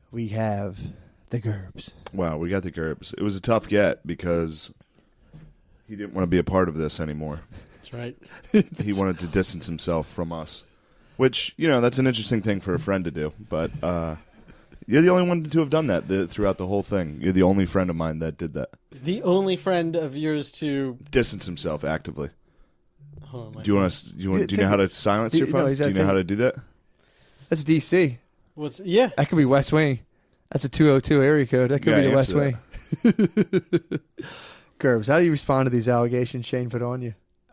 we have the Gerbs. Wow, we got the Gerbs. It was a tough get because he didn't want to be a part of this anymore. That's right. He wanted to distance himself from us, which, that's an interesting thing for a friend to do. But you're the only one to have done that throughout the whole thing. You're the only friend of mine that did that. The only friend of yours to Distance himself actively. Oh, my Do you know how to silence your phone? Do you know how to do that? That's DC. Yeah. That could be West Wing. That's a 202 area code. That could be the West Wing. Gerbs, how do you respond to these allegations Shane put on you?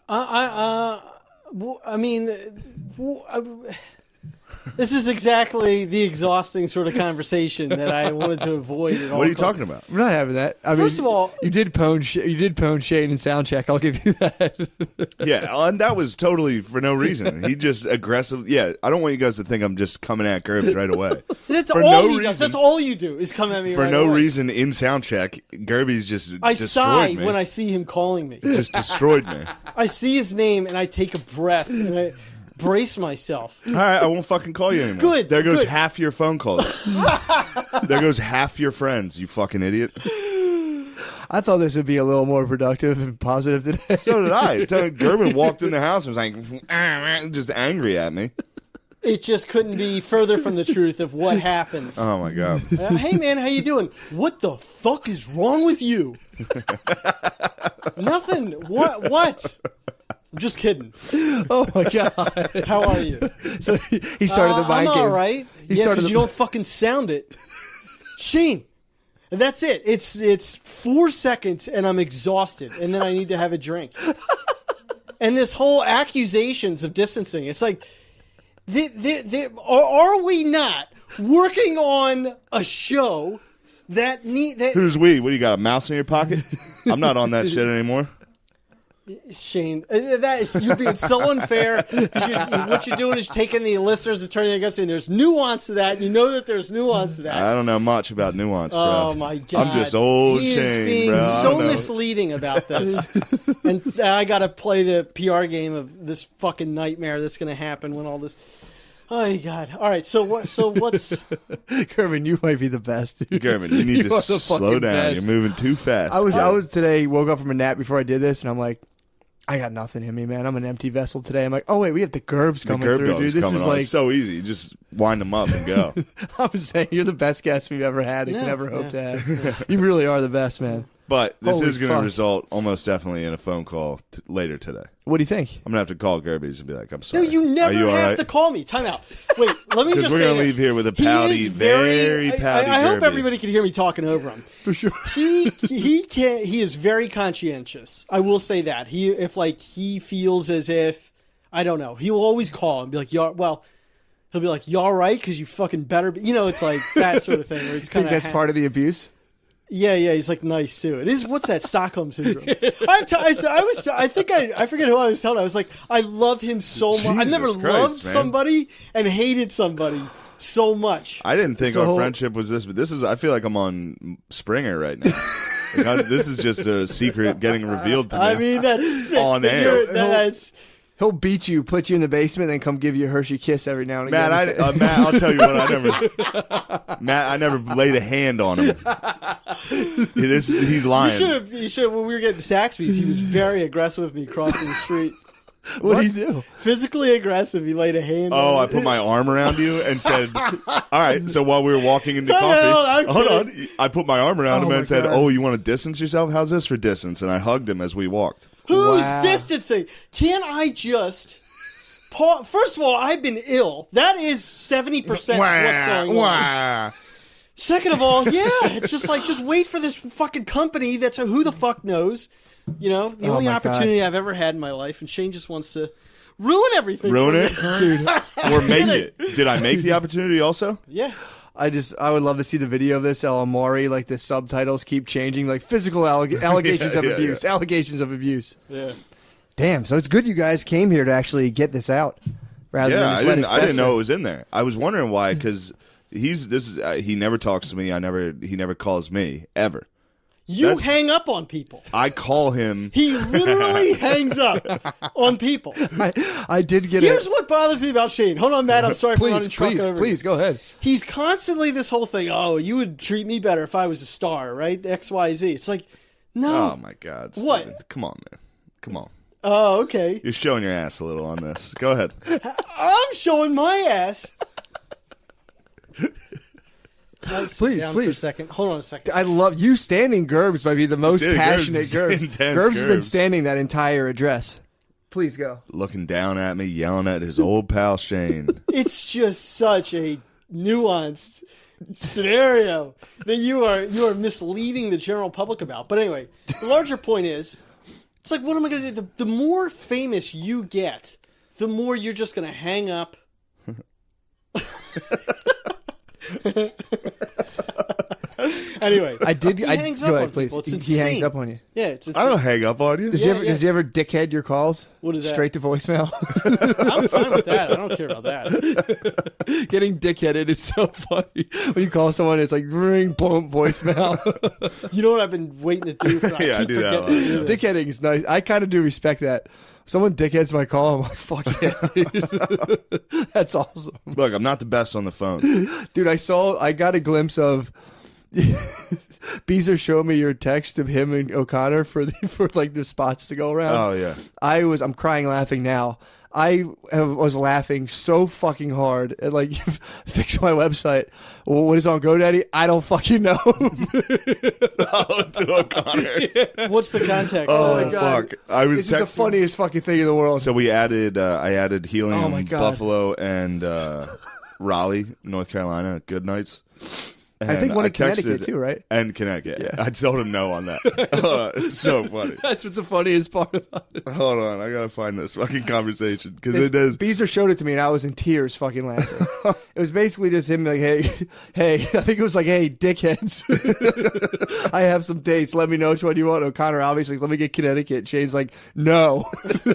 This is exactly the exhausting sort of conversation that I wanted to avoid at all. What are you talking about? I'm not having that. First of all, you did pwn Shane in Soundcheck. I'll give you that. Yeah, and that was totally for no reason. He just aggressive. Yeah, I don't want you guys to think I'm just coming at Gerbs right away. That's for all no he reason, does. That's all you do is come at me for right no away. reason in Soundcheck. Gerby's just I destroyed sigh me. when I see him calling me. Just destroyed me. I see his name and I take a breath and I brace myself. All right, I won't fucking call you anymore. Good. There goes good. half your phone calls. There goes half your friends, you fucking idiot. I thought this would be a little more productive and positive today. So did I. Gerben walked in the house and was like, just angry at me. It just couldn't be further from the truth of what happens. Oh, my God. Hey, man, how you doing? What the fuck is wrong with you? Nothing. What? I'm just kidding. Oh, my God. How are you? So he started the mind I'm game. all right. Because you don't fucking sound it. Shane. And that's it. It's 4 seconds and I'm exhausted. And then I need to have a drink. And this whole accusations of distancing. It's like, are we not working on a show that Who's we? What, do you got a mouse in your pocket? I'm not on that shit anymore. Shane, you're being so unfair. What you're doing is taking the listeners and turning it against you. And there's nuance to that. And you know that there's nuance to that. I don't know much about nuance, bro. Oh, my God. I'm just old He Shane, is being bro. so misleading about this. And I got to play the PR game of this fucking nightmare that's going to happen when all this... Oh, my God. All right, so what's... Gerben, you might be the best. Dude. Gerben, you need You to are the slow fucking down. best. You're moving too fast. I was today, woke up from a nap before I did this, and I'm like, I got nothing in me, man. I'm an empty vessel today. I'm like, oh, wait, we have the Gerbs the coming Gerb through, dude. dog's This coming is on. like... It's so easy. You just wind them up and go. I was saying, you're the best guest we've ever had and can ever hope to have. Yeah. You really are the best, man. But this Holy is going to fuck. result almost definitely in a phone call later today. What do you think? I'm going to have to call Gerby's and be like, I'm No, sorry. you never Are you all have right? to call me. Time out. Wait, let me Because just we're say gonna this. leave here with a He pouty, is very pouty I hope Gerby. everybody can hear me talking over him. For sure. He is very conscientious. I will say that. He feels as if, I don't know, he will always call and be like, he'll be like, you all right? Because you fucking better be. It's like that sort of thing. Where it's I think kind of that's part of the abuse. Yeah, he's like nice too. It is. What's that? Stockholm syndrome. I forget who I was telling. I was like, I love him so much. I've never Jesus Christ, loved man. somebody and hated somebody so much. I didn't think So- our friendship was this, but I feel like I'm on Springer right now. This is just a secret getting revealed to me. I mean, that's sick. On air. That's He'll beat you, put you in the basement, and come give you a Hershey kiss every now and again. Matt, I'll tell you what. I never laid a hand on him. He's lying. you should. When we were getting Saxby's, he was very aggressive with me crossing the street. What do you do? Physically aggressive. He laid a hand. Oh, on I put my arm around you and said, all right, so while we were walking into Time coffee, out, I'm hold on. kidding. I put my arm around Oh him my and said, God. oh, you want to distance yourself? How's this for distance? And I hugged him as we walked. Who's Wow. distancing? Can I just... First of all, I've been ill. That is 70% of what's going on. Second of all, it's just wait for this fucking company that's who the fuck knows. The only my opportunity I've ever had in my life, and Shane just wants to ruin everything. Ruin for me. it? Or make it? Did I make the opportunity also? Yeah. I would love to see the video of this. El Amari, like the subtitles keep changing, like physical allegations of abuse. Allegations of abuse. Yeah. Damn, so it's good you guys came here to actually get this out. Rather than Yeah, just let it I didn't fester. know it was in there. I was wondering why, because he never talks to me. He never calls me ever. You hang up on people. I call him. He literally hangs up on people. I did get Here's what bothers me about Shane. Hold on, Matt. I'm sorry for running truck over. Please, go ahead. He's constantly this whole thing. Oh, you would treat me better if I was a star, right? XYZ. It's like, no. Oh my God! What? Steven. Come on, man. Come on. Oh, okay. You're showing your ass a little on this. Go ahead. I'm showing my ass. Please. For a second. Hold on a second. I love you standing. Gerbs might be the most Dude, passionate Gerbs is Gerbs. intense, Gerbs has been Gerbs. standing that entire address. Please go. Looking down at me, yelling at his old pal Shane. It's just such a nuanced scenario that you are misleading the general public about. But anyway, the larger point is, it's like, what am I going to do? The more famous you get, the more you're just going to hang up. Anyway, He hangs up on please. people. It's He insane. hangs up on you. Yeah, it's I don't hang up on you. Does he ever dickhead your calls? What is that? Straight to voicemail. I'm fine with that. I don't care about that. Getting dickheaded is so funny. When you call someone, it's like ring, boom, voicemail. You know what I've been waiting to do? Yeah, I keep do that a forgetting to lot. do this. Dickheading is nice. I kind of do respect that. Someone dickheads my call, I'm like, fuck yeah, dude. That's awesome. Look, I'm not the best on the phone. Dude, I got a glimpse of Beezer showed me your text of him and O'Connor for like the spots to go around. Oh yeah. I'm crying laughing now. I was laughing so fucking hard at like fix my website. Well, what is on GoDaddy? I don't fucking know. Oh, to O'Connor. What's the context? Oh my God. fuck! I was It's just the texting. funniest fucking thing in the world. So we added. I added Helium, Oh, my God. Buffalo, and Raleigh, North Carolina. Good nights. I think one in Connecticut texted- too, right? And Connecticut. Yeah. I told him no on that. It's so funny. That's what's the funniest part about it. Hold on, I gotta find this fucking conversation because it does. Beezer showed it to me, and I was in tears, fucking laughing. It was basically just him like, hey, I think it was like, hey, dickheads, I have some dates. Let me know which one you want. O'Connor, obviously, let me get Connecticut. Shane's like, no.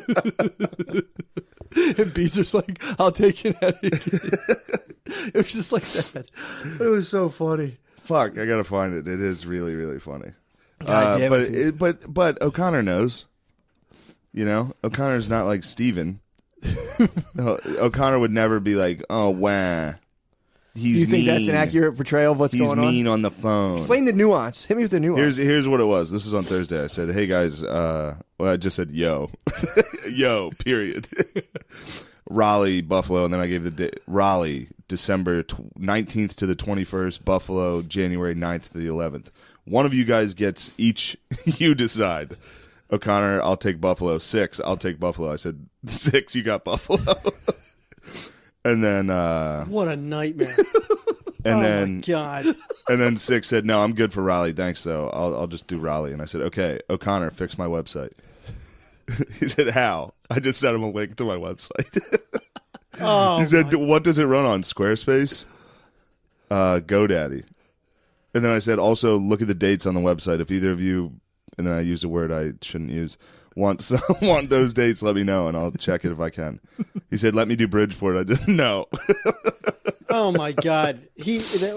And Beezer's like, I'll take Connecticut. It was just like that. But it was so funny. Fuck, I gotta find it. It is really, really funny. God damn but it, dude. but O'Connor knows. You know, O'Connor's not like Steven. No, O'Connor would never be like, oh, wah. He's Do you think that's mean. an accurate portrayal of what's He's going on? mean on the phone. Explain the nuance. Hit me with the nuance. Here's what it was. This is on Thursday. I said, hey guys, well, I just said yo. Yo, period. Raleigh, Buffalo, and then I gave the Raleigh, December 19th to the 21st, Buffalo, January 9th to the 11th. One of you guys gets each, you decide. O'Connor, I'll take Buffalo. 6, I'll take Buffalo. I said, 6, you got Buffalo. And then What a nightmare. and Oh then my God. and then 6 said, no, I'm good for Raleigh, thanks though. I'll just do Raleigh. And I said, okay, O'Connor, fix my website. He said, how? I just sent him a link to my website. Oh, He said, what does it run on? Squarespace? GoDaddy. And then I said, also look at the dates on the website. If either of you, and then I used a word I shouldn't use, want those dates, let me know, and I'll check it if I can. He said, let me do Bridgeport. I didn't know. oh my God. He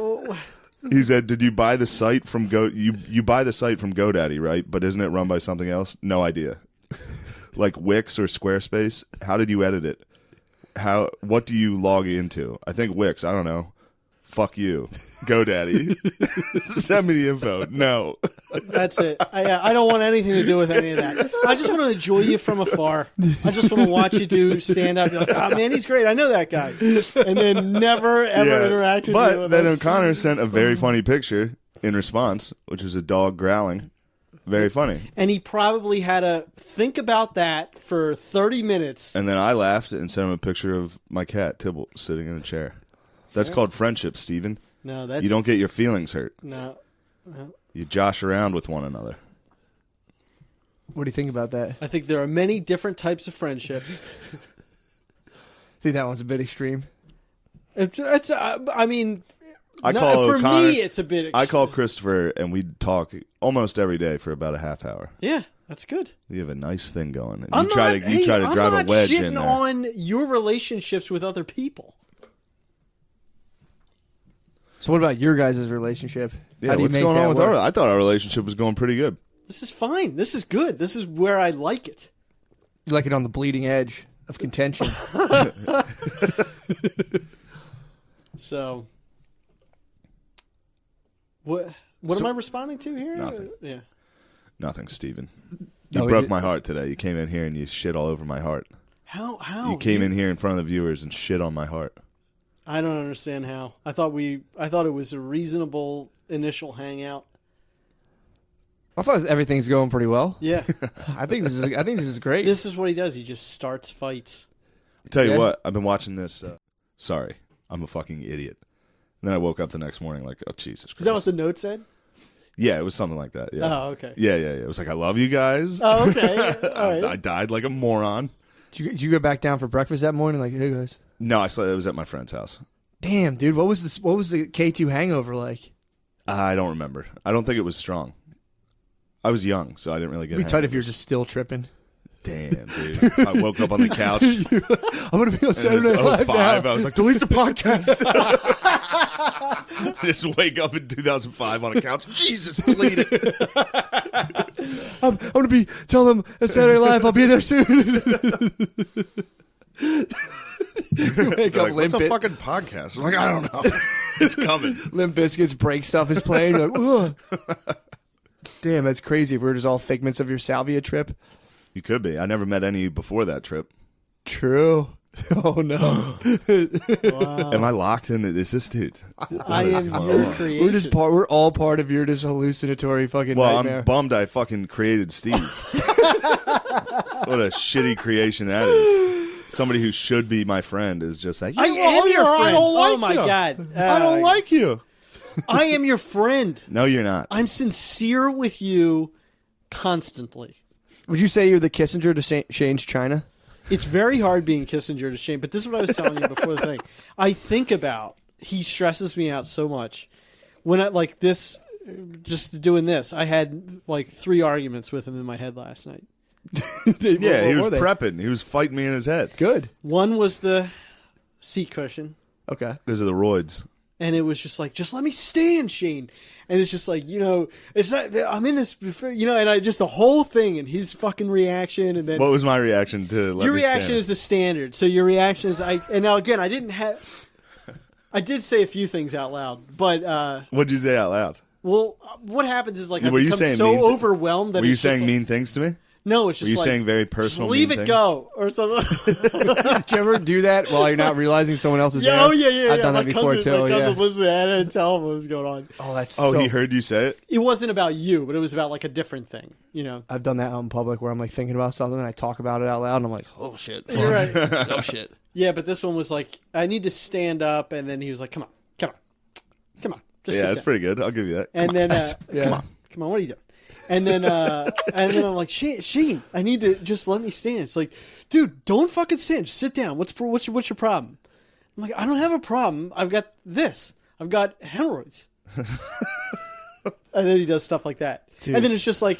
said, did you buy the site from you buy the site from GoDaddy, right? But isn't it run by something else? No idea. Like Wix or Squarespace? How did you edit it? What do you log into? I think Wix. I don't know. Fuck you. GoDaddy. Send me the info. No. That's it. I don't want anything to do with any of that. I just want to enjoy you from afar. I just want to watch you do stand up. You're like, oh man, he's great. I know that guy. And then never ever interact with you. But then O'Connor sent a very funny picture in response, which is a dog growling. Very funny. And he probably had to think about that for 30 minutes. And then I laughed and sent him a picture of my cat, Tybalt, sitting in a chair. That's called friendship, Steven. No, that's You don't get your feelings hurt. no. You josh around with one another. What do you think about that? I think there are many different types of friendships. I think that one's a bit extreme. It's I mean, I no, call for O'Connor, me it's a bit extreme. I call Christopher and we talk almost every day for about a half hour. Yeah, that's good. We have a nice thing going. And I'm you try not, to I'm drive not a wedge shitting in there. on your relationships with other people. So what about your guys' relationship? Yeah, How do you what's make going that on with work? I thought our relationship was going pretty good. This is fine. This is good. This is where I like it. You like it on the bleeding edge of contention. So, what am I responding to here? Nothing. Yeah. Nothing, Steven. No, You we broke did- my heart today. You came in here and you shit all over my heart. How? You came in here in front of the viewers and shit on my heart. I don't understand how. I thought it was a reasonable initial hangout. I thought everything's going pretty well. Yeah. I think this is great. This is what he does. He just starts fights. I'll tell you Yeah. what, I've been watching this. Sorry, I'm a fucking idiot. And then I woke up the next morning like, oh, Jesus Christ. Is that what the note said? Yeah, it was something like that. Yeah. Oh, okay. Yeah. It was like, I love you guys. Oh, okay. All right. I died like a moron. Did you go back down for breakfast that morning? Like, hey guys. No, I slept. It was at my friend's house. Damn, dude, what was this? What was the K2 hangover like? I don't remember. I don't think it was strong. I was young, so I didn't really get. It'd be tight if hangovers. you're just still tripping. Damn, dude. I woke up on the couch. And I'm gonna be on it Saturday was Night Live 05. now. I was like, delete the podcast. Just wake up in 2005 on a couch. Jesus, delete it. I'm gonna be tell them at Saturday Night Live I'll be there soon. You wake They're up like, what's Limp a fucking podcast? I'm like, I don't know. It's coming. Limp Bizkit's break stuff is playing. You're like, ugh. Damn, that's crazy. If we're just all figments of your salvia trip. You could be. I never met any of you before that trip. True. Oh no. Wow. Am I locked into this? Is dude? I am your creation. We're all part of your just hallucinatory fucking Well, nightmare. I'm bummed I fucking created Steve. What a shitty creation that is. Somebody who should be my friend is just like, I am your friend. I don't like Oh my you. God. I don't like you. I am your friend. No, you're not. I'm sincere with you constantly. Would you say you're the Kissinger to Shane's China? It's very hard being Kissinger to Shane, but this is what I was telling you before the thing. I think about, he stresses me out so much. When I, like this, just doing this, I had like 3 arguments with him in my head last night. Yeah, he was were they? prepping. He was fighting me in his head Good. One was the seat cushion, Okay. because of the roids. and it was just like, just let me stand, Shane. And it's just like, it's not, I'm in this, and I just the whole thing and his fucking reaction, and then What was my reaction to let your me reaction stand? is the standard. So your reaction is and now again, I did say a few things out loud, but What'd you say out loud? well, what happens is like I Were you become saying so mean overwhelmed that Were you it's just saying like, mean things to me? No, it's Were just you like saying very just personal leave mean it things? go or something. Did you ever do that while you're not realizing someone else is there? Oh yeah. I've done my that before cousin, too. My cousin Yeah. listened. I didn't tell him what was going on. Oh, that's Oh, so... he heard you say it? It wasn't about you, but it was about like a different thing. I've done that out in public where I'm like thinking about something and I talk about it out loud and I'm like, oh shit. You're right. Oh shit. Yeah, but this one was like, I need to stand up, and then he was like, come on, just Yeah, sit that's down. pretty good. I'll give you that. And then, Yeah. come on, what are you doing? And then, I'm like, Shane, I need to just let me stand. It's like, dude, don't fucking stand. Just sit down. What's your problem? I'm like, I don't have a problem. I've got this. I've got hemorrhoids. And then he does stuff like that. Dude. And then it's just like,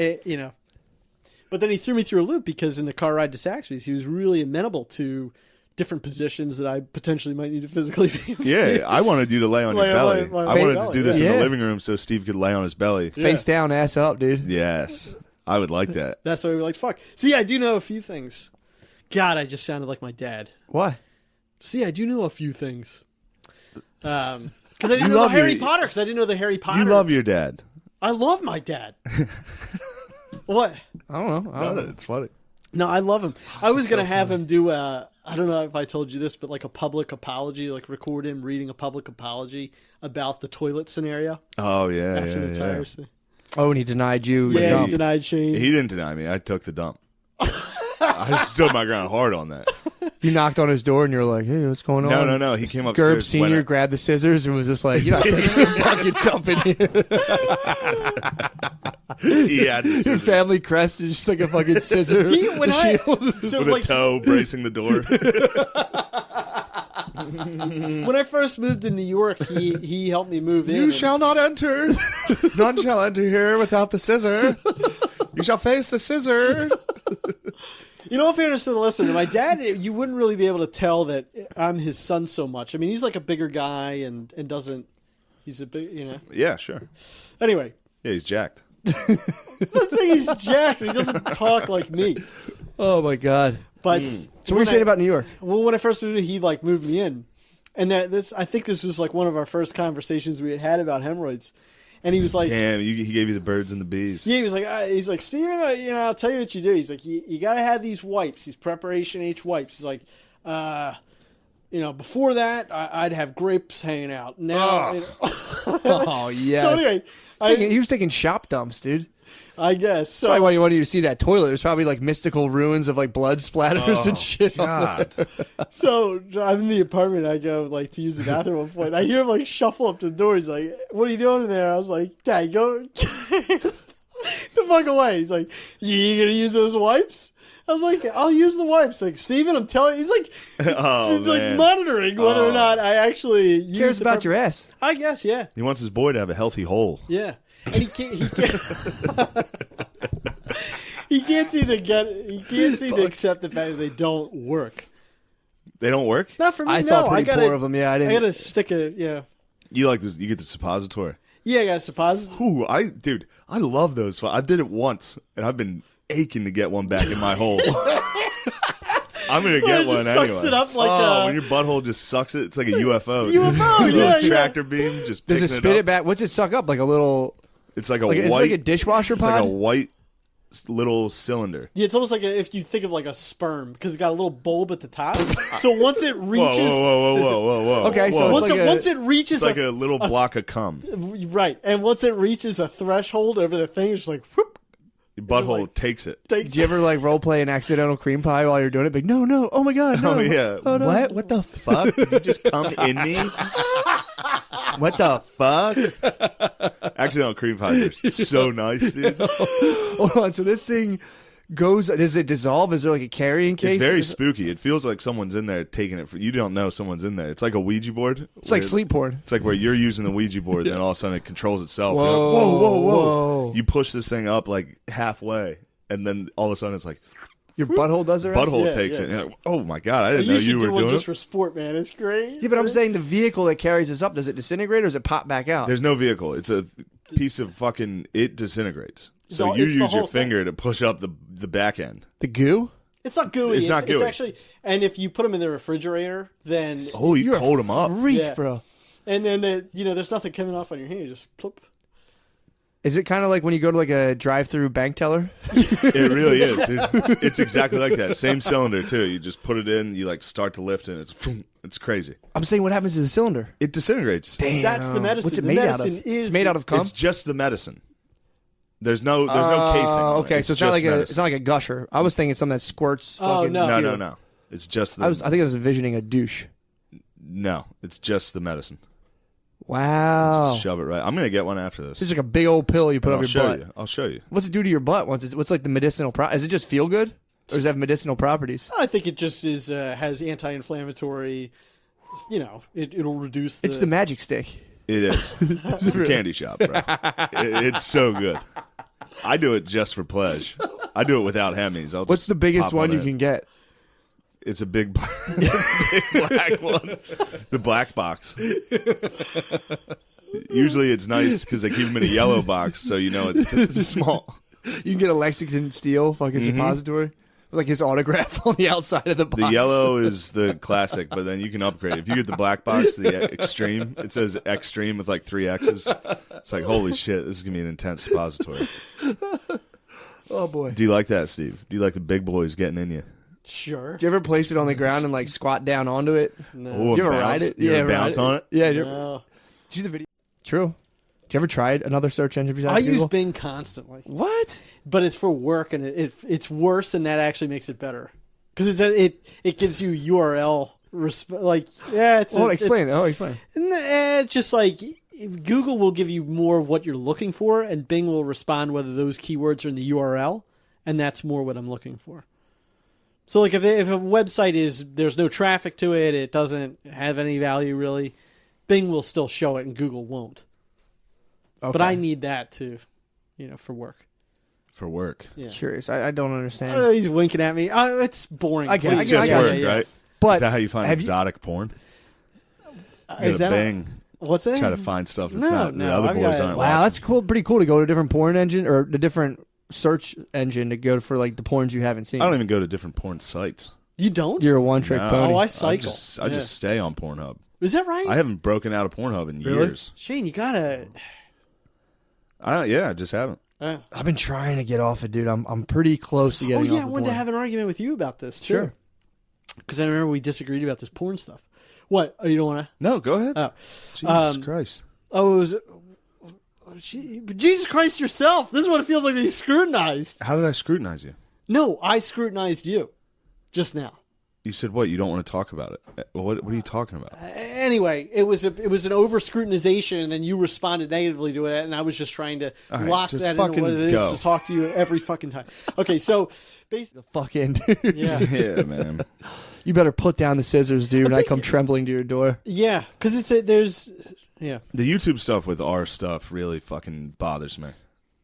But then he threw me through a loop because in the car ride to Saxby's, he was really amenable to different positions that I potentially might need to physically be. Yeah, I wanted you to lay on your belly. lay I wanted belly, to do this in yeah. the living room so Steve could lay on his belly. Face down, ass up, dude. Yes, I would like that. That's why we were like, fuck. See, I do know a few things. God, I just sounded like my dad. Why? See, I do know a few things. Because I didn't You know the love Harry your- Potter. Because I didn't know the Harry Potter. You love your dad. I love my dad. What? I don't know. It's funny. No, I love him. I was gonna have him do I don't know if I told you this, but like a public apology, like record him reading a public apology about the toilet scenario Oh yeah, after yeah, the yeah. tires thing. Oh, and he denied you. Yeah, your he dump. denied Shane. He didn't deny me. I took the dump. I stood my ground hard on that. You knocked on his door and you're like, hey, what's going on? No. He came Gerb upstairs. Senior when grabbed the scissors and was just like, you're not taking a fucking dump in here. he had this Your family crest is just like a fucking scissor. When I shield. so with like a toe bracing the door. when I first moved to New York, he helped me move in. You and- shall not enter. None shall enter here without the scissor. You shall face the scissor. You know, in fairness to the listener, my dad, you wouldn't really be able to tell that I'm his son so much. I mean, he's like a bigger guy and doesn't, He's a big, Yeah, sure. Anyway, Yeah, he's jacked. I'm not saying he's jacked. He doesn't talk like me. Oh my god. But So what were you saying about New York? Well, when I first moved, he like moved me in, and I think this was like one of our first conversations we had about hemorrhoids, and he was like, Damn, he gave you the birds and the bees. yeah, he was like, Steven, I'll tell you what you do. He's like, you got to have these wipes, these Preparation H wipes. He's like, before that, I'd have grapes hanging out. Now, Oh yes. so anyway, He was taking shop dumps, dude. I guess so. Probably why you wanted you to see that toilet. There's probably like mystical ruins of like blood splatters and shit. God. So I'm in the apartment. I go like to use the bathroom at one point. I hear him like shuffle up to the door. He's like, "What are you doing in there?" I was like, "Dad, go the fuck away." He's like, "You gonna use those wipes?" I was like, "I'll use the wipes." Like, Steven, I'm telling you, he's like, man. monitoring whether or not I actually use Cares about your ass. I guess, yeah, He wants his boy to have a healthy hole. yeah. And he can't. He can't seem to accept the fact that they don't work. They don't work? Not for me. I no, thought I pretty gotta, poor of them. Yeah, I I didn't. gotta stick a yeah. You like this? You get the suppository. Yeah, I got a suppository. Ooh, I love those. I did it once, and I've been aching to get one back in my hole. I'm gonna get It one just anyway. sucks it up like when your butthole just sucks it, it's like a UFO. UFO, Little yeah, yeah. tractor beam just Does picking it spit it up. back? What's it suck up? Like a little. It's like a Like, white. is it like a dishwasher it's pod? like a white little cylinder. Yeah, it's almost like if you think of like a sperm because it's got a little bulb at the top. So once it reaches, Whoa. Okay, so Whoa. it's like once it reaches It's like a little block of cum. right, and once it reaches a threshold over the thing, it's like whoop, Your butthole like- takes it. takes Do you ever like role play an accidental cream pie while you're doing it? Like, no, oh my god, no. Oh yeah. Oh, no. What? What the fuck? Did you just come in me? What the fuck? Accidental cream pies are so nice, dude. Hold on. So this thing goes. Does it dissolve? Is there like a carrying case? It's very spooky. It feels like someone's in there taking it. You don't know someone's in there. It's like a Ouija board. It's like sleep porn. It's like where you're using the Ouija board, and then all of a sudden it controls itself. Whoa, You're like, whoa. You push this thing up like halfway, and then all of a sudden it's like Your butthole does it. butthole Yeah, takes yeah. it. And you're like, oh my god, I You didn't know should you were do one doing just it. for sport, man. It's great. Yeah, but I'm saying the vehicle that carries this up, does it disintegrate or does it pop back out? There's no vehicle. It's a piece of fucking. It disintegrates. So No, you it's the use your whole thing. finger to push up the back end. The goo? It's not gooey. It's not It's gooey. actually, and if you put them in the refrigerator, then Oh, you cold them up. Freak, Yeah. bro. and then there's nothing coming off on your hand. You just plop. Is it kind of like when you go to like a drive-through bank teller? It really is, dude. It's exactly like that. Same cylinder too. You just put it in. You like start to lift, and it's crazy. I'm saying, what happens to the cylinder? It disintegrates. Damn. That's the medicine. What's it The made out medicine of? is It's made out of cum. It's just the medicine. There's no casing. on it. Okay, so it's not just like medicine. it's not like a gusher. I was thinking something that squirts. Oh, fucking no. No. It's just the. I think I was envisioning a douche. No, it's just the medicine. Wow. Shove it right. I'm gonna get one after this. It's just like a big old pill you put I'll up your show butt. you. I'll show you. What's it do to your butt? What's like the medicinal? Does it just feel good, or does it have medicinal properties? I think it just is has anti-inflammatory. It'll reduce. It's the magic stick. It is. It's a candy shop, bro. It's so good. I do it just for pleasure. I do it without Hemis. What's the biggest one you can get? It's a big, black one. The black box. Usually it's nice because they keep them in a yellow box, so you know it's small. You can get a Lexington Steel fucking suppository with like his autograph on the outside of the box. The yellow is the classic, but then you can upgrade. If you get the black box, the extreme, it says extreme with like 3 X's. It's like, holy shit, this is going to be an intense suppository. Oh boy. Do you like that, Steve? Do you like the big boys getting in you? Sure. Do you ever place it on the ground and like squat down onto it? No. Oh, You ever bounce? ride it? You ever ride bounce on it? Yeah. Did you No. see the video? True. Did you ever try another search engine besides I use Google? Bing constantly, What? but it's for work, and it's worse, and that actually makes it better because it gives you URL it's Explain. Explain. It's just like Google will give you more of what you're looking for, and Bing will respond whether those keywords are in the URL, and that's more what I'm looking for. So, like, if a website there's no traffic to it, it doesn't have any value really, Bing will still show it, and Google won't. Okay. But I need that to, for work. For work. Yeah. Curious. I don't understand. Oh, he's winking at me. It's boring. I get it. It's Please. just got work, you, right? But Is that how you find have you- exotic porn? Is You that gotta bang What's that? Try to find stuff that's No, not no, the other I've boys got- aren't. Wow, watching. that's cool. Pretty cool to go to a different porn engine or the different search engine to go for like the porns you haven't seen. I don't even go to different porn sites. You don't? You're a one-trick No. pony. Oh, I cycle. I Yeah. just stay on Pornhub. Is that right? I haven't broken out of Pornhub in Really? years. Shane, you gotta. I just haven't. I've been trying to get off it, dude. I'm pretty close to Oh getting yeah, I off of wanted to porn. have an argument with you about this too. Sure. Because I remember we disagreed about this porn stuff. What? Oh, you don't want to? No, go ahead. Oh. Jesus Christ. Oh, it was. But Jesus Christ yourself! This is what it feels like to be scrutinized. How did I scrutinize you? No, I scrutinized you just now. You said what? You don't want to talk about it. What are you talking about? Anyway, it was an over scrutinization, and then you responded negatively to it, and I was just trying to All right, lock just that into fucking what it is go. to talk to you every fucking time. Okay, so basically, Fucking dude. yeah, Yeah, man. You better put down the scissors, dude, and I come trembling to your door. yeah, because yeah. The YouTube stuff with our stuff really fucking bothers me.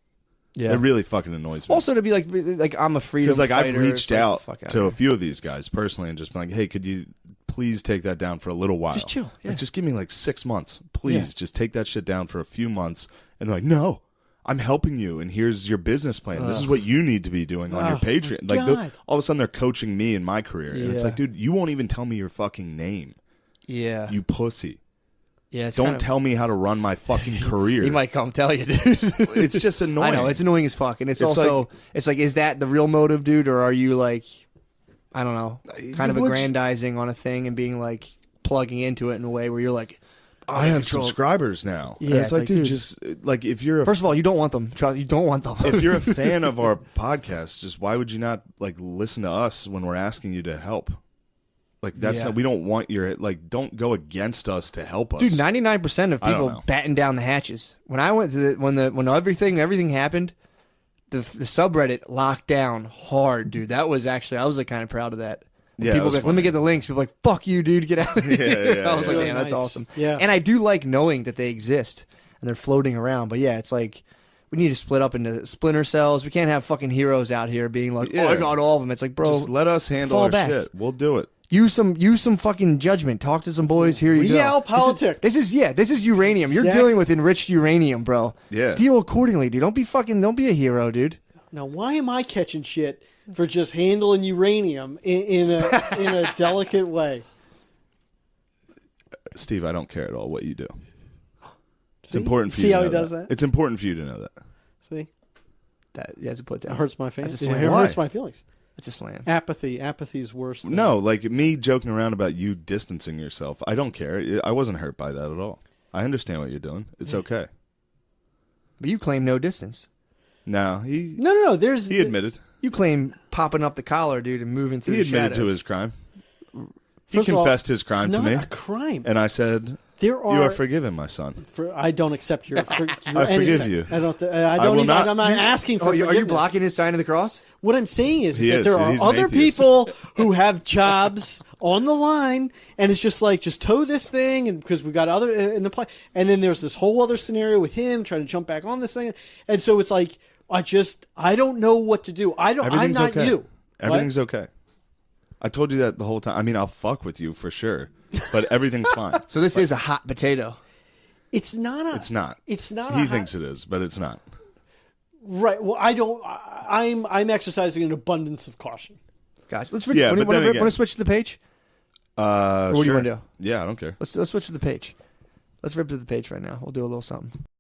Yeah. It really fucking annoys me. Also, to be like I'm a freedom Because I've fighter, reached it's like, out fuck to outta a few of these guys personally and just been like, hey, could you please take that down for a little while? Just chill, yeah. Like, just give me like 6 months. Please, Yeah. just take that shit down for a few months. And they're like, no, I'm helping you, and here's your business plan. This is what you need to be doing on your Oh, Patreon. my Like, God. all of a sudden, they're coaching me in my career. And it's Yeah. like, dude, you won't even tell me your fucking name, Yeah. you pussy. Yeah. It's Don't kind of- tell me how to run my fucking career. He might come tell you, dude. It's just annoying. I know it's annoying as fuck, and it's It's also it's like, is that the real motive, dude, or are you like, I don't know, kind of Which- aggrandizing on a thing and being like plugging into it in a way where you're like, I have control. subscribers now. Yeah, And it's it's like, like, dude, dude. just like if you're a first of all, you don't want them. You don't want them. if you're a fan of our podcast, just why would you not like listen to us when we're asking you to help? Like that's Yeah. not, we don't want your like don't go against us to help us. Dude, 99% of I don't people know. batten down the hatches. When I went to when everything happened, the subreddit locked down hard, dude. That was actually I was like kind of proud of that. Yeah, People it was were like, let me funny. get the links. People were like, fuck you, dude, get out of here. yeah, I was like, Really man, that's nice. awesome. Yeah. And I do like knowing that they exist and they're floating around. But yeah, it's like we need to split up into splinter cells. We can't have fucking heroes out here being like, Yeah. oh, I got all of them. It's like, bro, just let us handle fall our back. shit. We'll do it. use some fucking judgment. Talk to some boys. Here you go. Real politics. This is uranium. You're Exactly. dealing with enriched uranium, bro. Yeah. Deal accordingly, dude. Don't be a hero, dude. Now, why am I catching shit for just handling uranium in a delicate way? Steve, I don't care at all what you do. It's See? important for See you to how know he does that? It's important for you to know that. See, That's a put down. it hurts my feelings. That's a Yeah, slam. it Why? hurts my feelings. That's a slam. Apathy is worse. Than, No, like me joking around about you distancing yourself. I don't care. I wasn't hurt by that at all. I understand what you're doing. It's okay. But you claim no distance. No, he no. There's he admitted. You claim popping up the collar, dude, and moving through He the admitted to shadows. his crime. He First of all, confessed his crime it's to not me, a crime. and I said, There "You are forgiven, my son." I don't accept your. your I forgive anything. you. I don't. I I don't will even. not- I'm not asking for. Oh, are you forgiveness. blocking his sign of the cross? What I'm saying is He that is. there are He's an other atheist. people who have jobs on the line, and it's just like, just tow this thing, and because we got other in the play, and then there's this whole other scenario with him trying to jump back on this thing, and so it's like, I don't know what to do. I'm Everything's not okay. you. Everything's okay. I told you that the whole time. I mean, I'll fuck with you for sure, but everything's fine. So this is a hot potato. It's not a. It's not. It's not. He a thinks it is, but it's not. right. Well, I don't. I'm exercising an abundance of caution. Gotcha. Let's Yeah, but then again- want to switch to the page? What do you wanna do? Yeah, I don't care. Let's switch to the page. Let's rip to the page right now. We'll do a little something.